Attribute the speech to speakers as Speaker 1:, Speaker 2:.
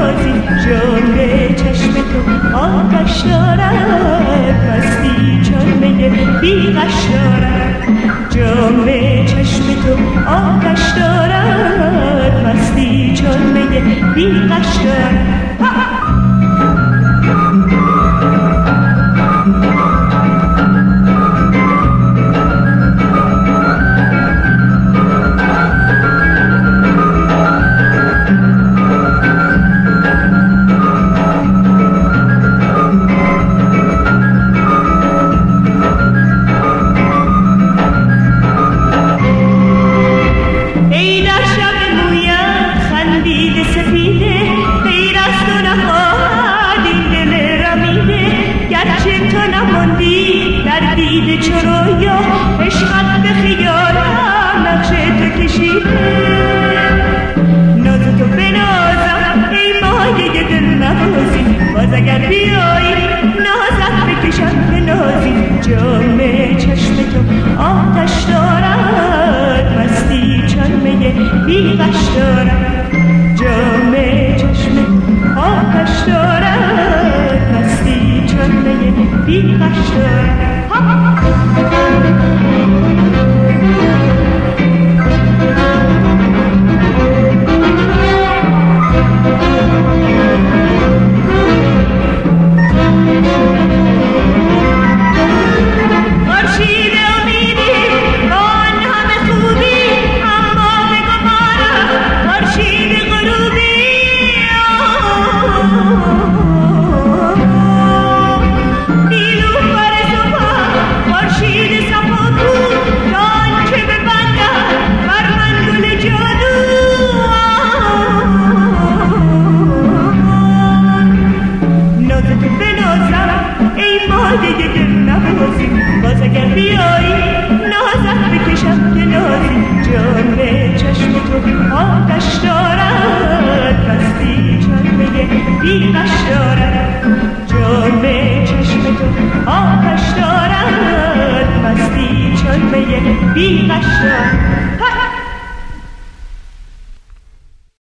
Speaker 1: نازی جان چشم تو آتش دارد مستی چون می بیغش دارد جام چشم تو آتش دارد مستی چون می بیغش دارد اگر بیایی نازت بکشم به نازی جام چشم تو آتش دارد مستی چون می بیغش دارد جام چشم تو آتش دارد مستی چون می بیغش دارد باز اگر بیایی نازت بکشم که نازی جام چشم تو آتش دارد مستی چون می بیغش دارد جام چشم تو آتش دارد مستی چون می بیغش دارد